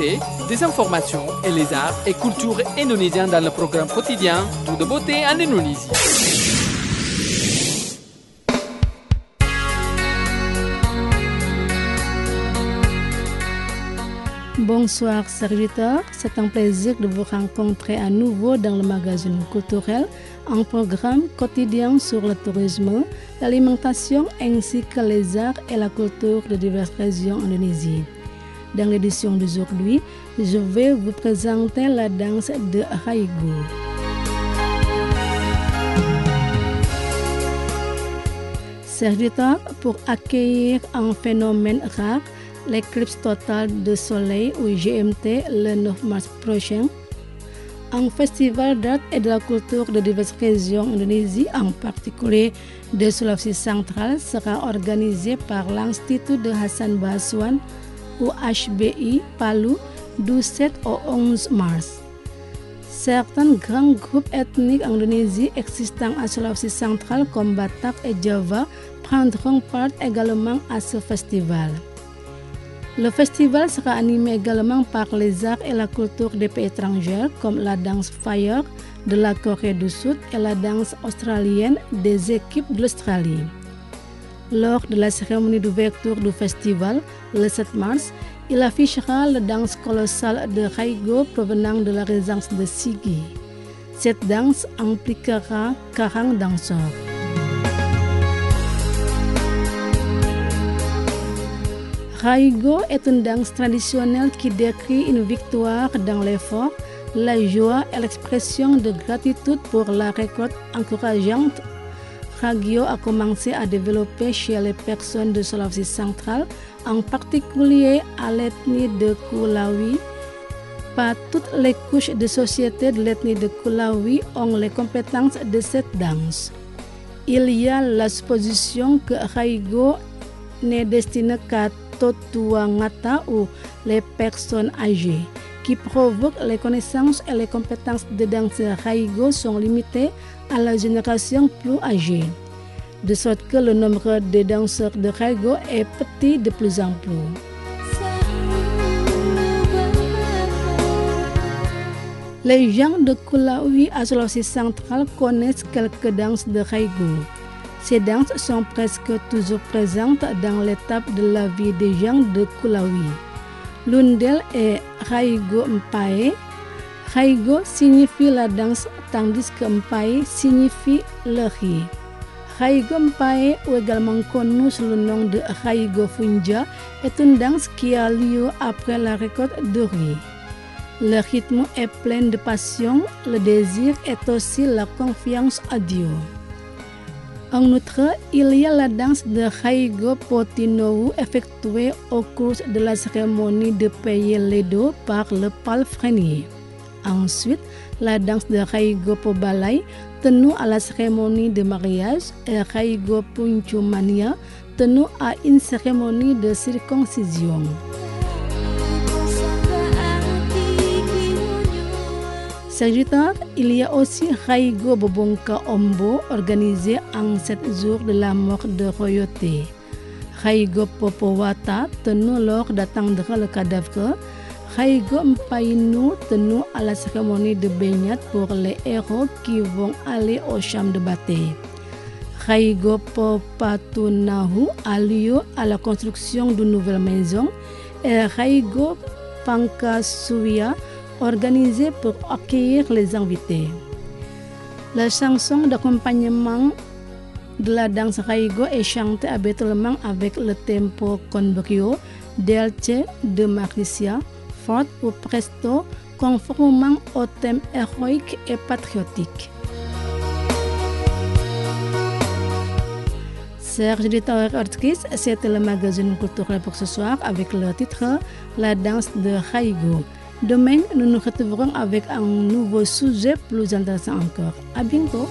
l'actualité, des informations et les arts et cultures indonésiens dans le programme quotidien Tout de beauté en Indonésie. Bonsoir serviteurs, c'est un plaisir de vous rencontrer à nouveau dans le magazine culturel, un programme quotidien sur le tourisme, l'alimentation ainsi que les arts et la culture de diverses régions indonésiennes. Dans l'édition d'aujourd'hui, je vais vous présenter la danse de Raigo. Serviteurs, pour accueillir un phénomène rare, l'éclipse totale de soleil ou GMT le 9 mars prochain, un festival d'art et de la culture de diverses régions d'Indonésie, en particulier de Sulawesi centrale, sera organisé par l'Institut de Hasan Baswan ou HBI Palu du 7 au 11 mars. Certains grands groupes ethniques en Indonésie existant à Sulawesi centrale comme Batak et Java prendront part également à ce festival. Le festival sera animé également par les arts et la culture des pays étrangers comme la danse Fire de la Corée du Sud et la danse australienne des équipes de l'Australie. Lors de la cérémonie d'ouverture du festival, le 7 mars, il affichera la danse colossale de Raigo provenant de la résidence de Sigi. Cette danse impliquera 40 danseurs. Raigo est une danse traditionnelle qui décrit une victoire dans l'effort, la joie et l'expression de gratitude pour la récolte encourageante. Raigo a commencé à développer chez les personnes de Sulawesi centrale, en particulier à l'ethnie de Kulawi. Pas toutes les couches de société de l'ethnie de Kulawi ont les compétences de cette danse. Il y a la supposition que Raigo n'est destiné qu'à Totua Ngata ou les personnes âgées, qui provoquent les connaissances et les compétences de danseurs Raigo sont limitées à la génération plus âgée, de sorte que le nombre de danseurs de Raigo est petit de plus en plus. Les gens de Kulawi à Sulawesi centrale connaissent quelques danses de Raigo. Ces danses sont presque toujours présentes dans l'étape de la vie des gens de Kulawi. L'une d'elles est Raigo Mpae. Raigo signifie la danse tandis que Mpae signifie le riz. Raigo Mpae, ou également connu sous le nom de Raigo Funja, est une danse qui a lieu après la récolte de riz. Le rythme est plein de passion, le désir est aussi la confiance à Dieu. En outre, il y a la danse de Raigo Potinowu effectuée au cours de la cérémonie de payer l'Edo par le palefrenier. Ensuite, la danse de Raigo Pobalai tenue à la cérémonie de mariage et Raigo Puncumania tenue à une cérémonie de circoncision. Sagittaire, il y a aussi Raigo Bobongka Ombo organisé en 7 jours de la mort de royauté. Raigo Popowata tenu lors d'attendre le cadavre. Raigo Mpainu tenu à la cérémonie de baignade pour les héros qui vont aller au champ de bataille. Raigo Popatunahu a lieu à la construction d'une nouvelle maison et Raigo Pankasuya organisé pour accueillir les invités. La chanson d'accompagnement de la danse Raigo est chantée habituellement avec le tempo con brio, dolce de Maricia, fort ou presto, conformément au thème héroïque et patriotique. Chers auditeurs et auditrices, c'était le magazine culturel pour ce soir avec le titre La danse de Raigo. Demain, nous nous retrouverons avec un nouveau sujet plus intéressant encore. À bientôt.